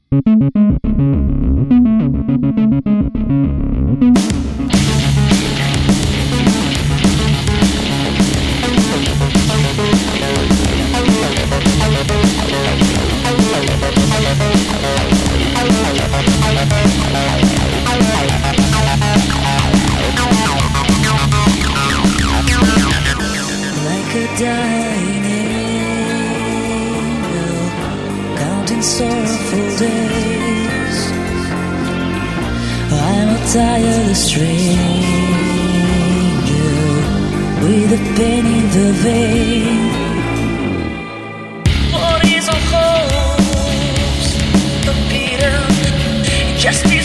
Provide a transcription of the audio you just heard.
Dying angel, counting sorrowful days. I'm a tireless stranger with a pain in the vein. What is our hopes? The Peter, just